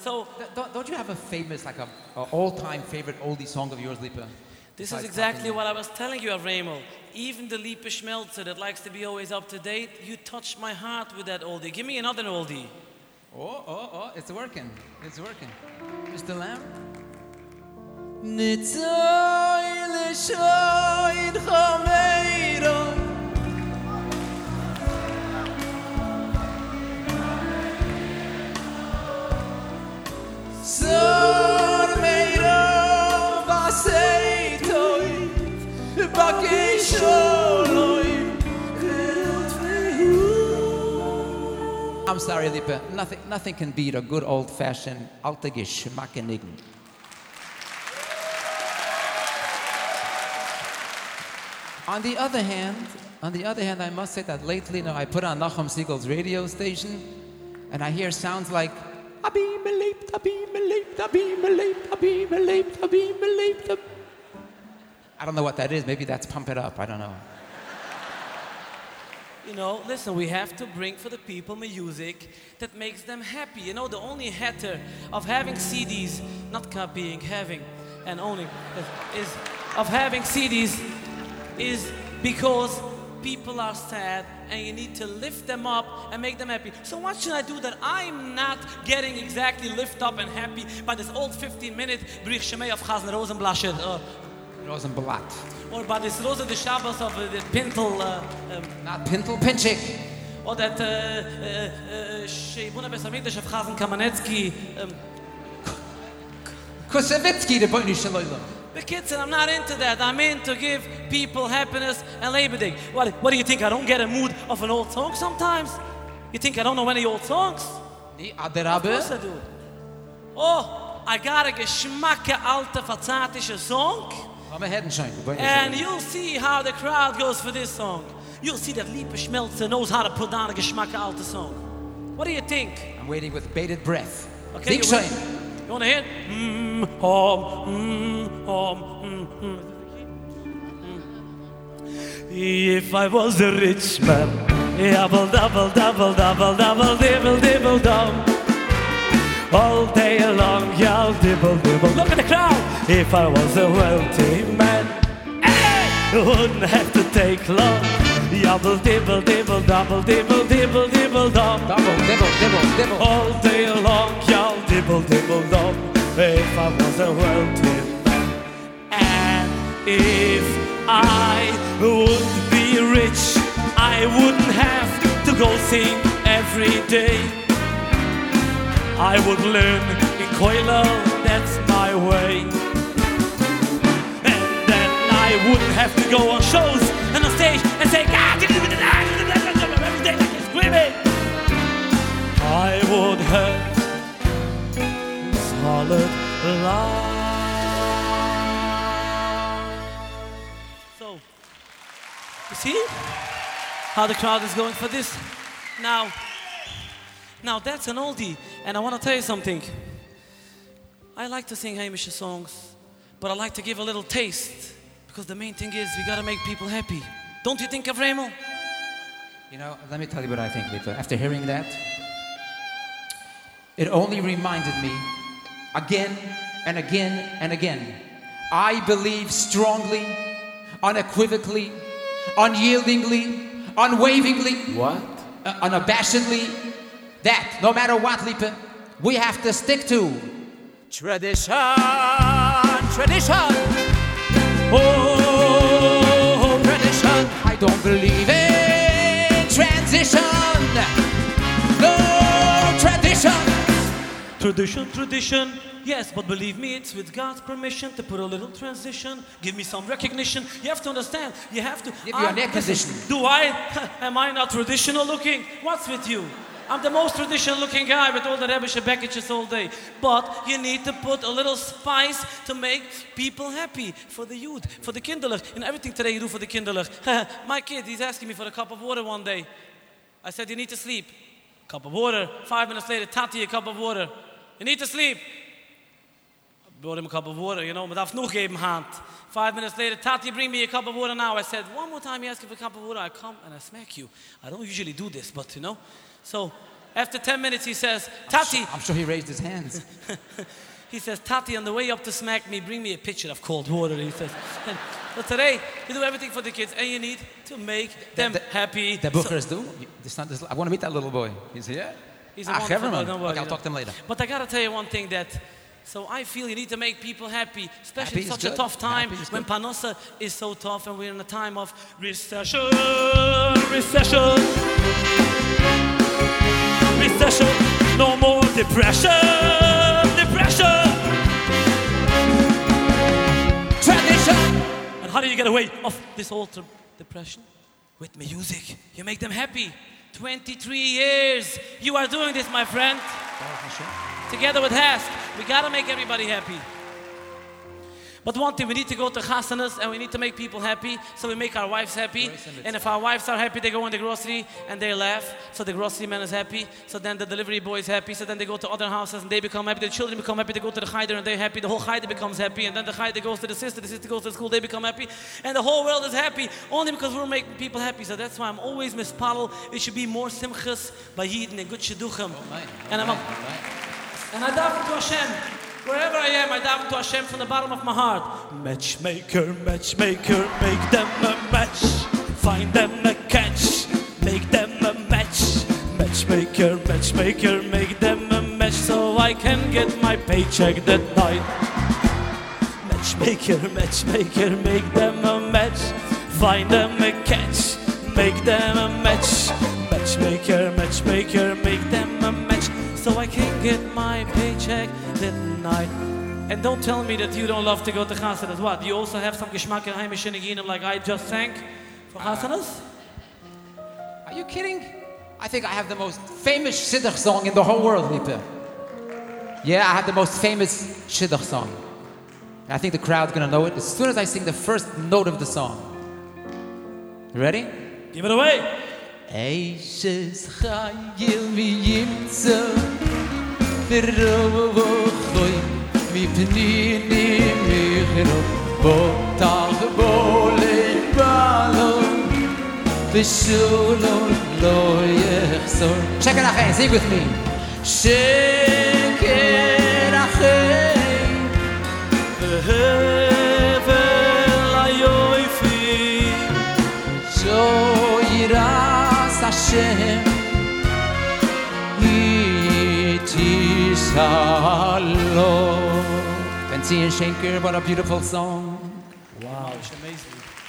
So don't you have a famous, like a all-time favorite oldie song of yours, Lipa? this is exactly what I was telling you, Avremel. Even the Lipa Schmelzer that likes to be always up to date, you touched my heart with that oldie. Give me another oldie. Oh, it's working. It's working. Mr. Lamb? I'm sorry, Lipa. Nothing can beat a good old-fashioned Altagish Makenigen. On the other hand, I must say that lately, I put on Nachum Siegel's radio station, and I hear sounds like Abim Leip, Abim Leip, Abim Leip, Abim Leip, Abim Leip. I don't know what that is. Maybe that's Pump It Up. I don't know. Listen, we have to bring for the people music that makes them happy. The only hatter of having CDs, not copying, having, and only, is of having CDs is because people are sad and you need to lift them up and make them happy. So what should I do that I'm not getting exactly lift up and happy by this old 15-minute Brich Shemei of Chazen Rosenblasher? Rosenblatt. Or by this Rosa de Shabbos of the Pintel... not Pintel, Pinchik. Or that Sheibuna Besamikdash of Chazen Kamenetsky... Kusevitsky, the Boynische Leute. The kids said, I'm not into that. I'm in to give people happiness and Labor Day. What do you think? I don't get a mood of an old song sometimes? You think I don't know any old songs? Of course I do. Oh, I got a geschmacke alte verzatische song. And you'll see how the crowd goes for this song. You'll see that Lipa Schmelzer knows how to put down a geschmacke alte song. What do you think? I'm waiting with bated breath. Okay, you want to hear it? If I was a rich man, double, double, double, double, double, dibble, dibble, dum. All day long, y'all dibble, dibble. Look at the crowd. If I was a wealthy man, hey, wouldn't have to take long. Yabble, dibble, dibble, double, dibble, dibble, dibble, dum. Double, dibble, dibble, dibble. All day long, y'all dibble, dibble, dum. If I was a wealthy man, and if I would be rich, I wouldn't have to go sing every day. I would learn in Koilo, that's my way. And then I wouldn't have to go on shows and on stage and say, God, you do that every day like you're screaming. I would have solid life. So, you see how the crowd is going for this? Now that's an oldie, and I want to tell you something. I like to sing Hamish songs, but I like to give a little taste, because the main thing is we got to make people happy. Don't you think, Avremel? Let me tell you what I think, Lipa. After hearing that, it only reminded me again and again and again. I believe strongly, unequivocally, unyieldingly, unwaveringly, unabashedly, that no matter what, Lipa, we have to stick to tradition, tradition. Oh, tradition. I don't believe in transition. No tradition. Tradition. Yes, but believe me, it's with God's permission to put a little transition. Give me some recognition. You have to understand. You have to give you a neck position. Am I not traditional looking? What's with you? I'm the most traditional looking guy with all the Rebbe Shebekitches all day. But you need to put a little spice to make people happy. For the youth, for the kinderlich. Everything today you do for the kinderlich. My kid, he's asking me for a cup of water one day. I said, you need to sleep. Cup of water. 5 minutes later, Tati, a cup of water. You need to sleep. I brought him a cup of water, but I've noch geben hand. 5 minutes later, Tati, bring me a cup of water now. I said, one more time you ask me for a cup of water, I come and I smack you. I don't usually do this, but So After 10 minutes, he says, Tati. I'm sure he raised his hands. He says, Tati, on the way up to smack me, bring me a pitcher of cold water, he says. But today, you do everything for the kids, and you need to make them happy. The Buchers do? I want to meet that little boy. He's here? He's a wonderful boy, don't worry. Okay, I'll talk to him later. But I got to tell you one thing that, so I feel you need to make people happy, especially in such a tough time when Panosa is so tough and we're in a time of recession. No more depression. Tradition! And how do you get away of this old depression? With music. You make them happy. 23 years you are doing this, my friend. Together with Hask, we gotta make everybody happy. But one thing, we need to go to chasanas and we need to make people happy, so we make our wives happy. And if our wives are happy, they go in the grocery and they laugh, so the grocery man is happy. So then the delivery boy is happy, so then they go to other houses and they become happy. The children become happy, they go to the cheder and they're happy. The whole cheder becomes happy, and then the cheder goes to the sister goes to school, they become happy. And the whole world is happy, only because we're making people happy. So that's why I'm always mispalel. It should be more simchas by Yidden and good shidduchim. And I daven to Hashem. Wherever I am, I daven to Hashem from the bottom of my heart. Matchmaker, matchmaker, make them a match. Find them a catch, make them a match. Matchmaker, matchmaker, make them a match, so I can get my paycheck that night. Matchmaker, matchmaker, make them a match. Find them a catch, make them a match. Matchmaker, matchmaker, make them a match, so I can get my paycheck that night. And don't tell me that you don't love to go to chasanas. What? You also have some geschmack in Heimish Neginim like I just sang for chasanas? Are you kidding? I think I have the most famous shidduch song in the whole world, Lipe. Yeah, I have the most famous shidduch song. I think the crowd's gonna know it as soon as I sing the first note of the song. You ready? Give it away! Eishes chayil mi yimtza Verrochoi mi pnini michino Botach bole balon V'shulon lo yechsor. Check it out, sing with me. Sheker achei V'hevel hayoifi Sho yiras Hashem Iti shalom. Fancy and Shaker, what a beautiful song. Wow, it's amazing.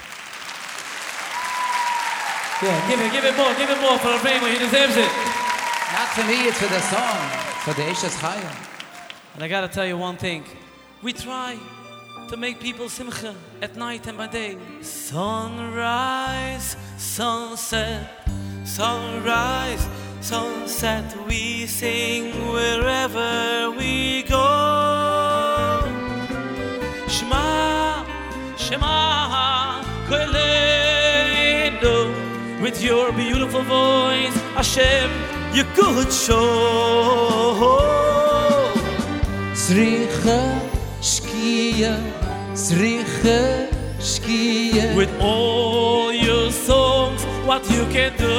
Yeah, give it more for Rabbeinu, he deserves it. Not for me, it's for the song, for the Eishes Chayim. And I gotta tell you one thing. We try to make people simcha at night and by day. Sunrise, sunset, sunrise, sunset. We sing wherever we go. Shema, Shema, Koleinu. With your beautiful voice, Hashem, you good show. Zricha, Shkia, Zricha, Shkia. With all your songs, what you can do.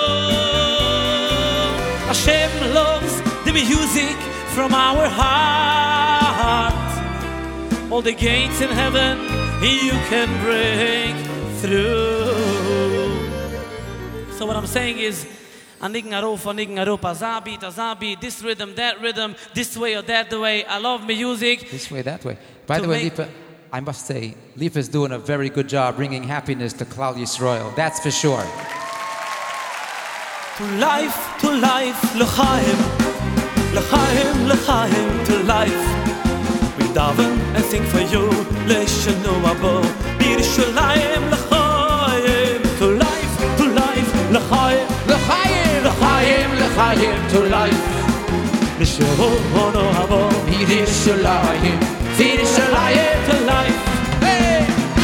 Hashem loves the music from our heart. All the gates in heaven you can break through. So what I'm saying is, anigen arof, azabi, this rhythm, that rhythm, this way or that way. I love music. This way, that way. By the way, Lipa, I must say, Lipa is doing a very good job bringing happiness to Klal Yisrael. That's for sure. To life, l'chaim, l'chaim, l'chaim, to life. We daven and sing for you, l'shanu abo, b'Yerushalayim, l'chaim, to life. L'chaim, l'chaim, l'chaim, l'chaim, to life. L'shono habo, B'Yerushalayim, B'Yerushalayim, to life. Hey!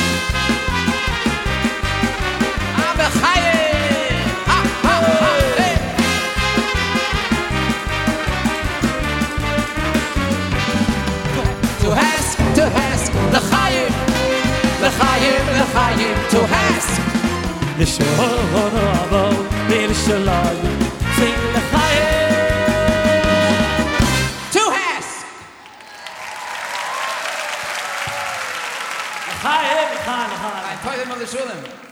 L'chaim, ha, ha, ha, hey! To ask, l'chaim, l'chaim, l'chaim, to ask. L'shono habo, B'Yerushalayim, sing l'chaim. Chaim, Chaim, Chaim. Ein Teufel mal Schulen.